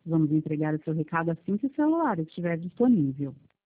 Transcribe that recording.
Vamos entregar o seu recado assim que o celular estiver disponível.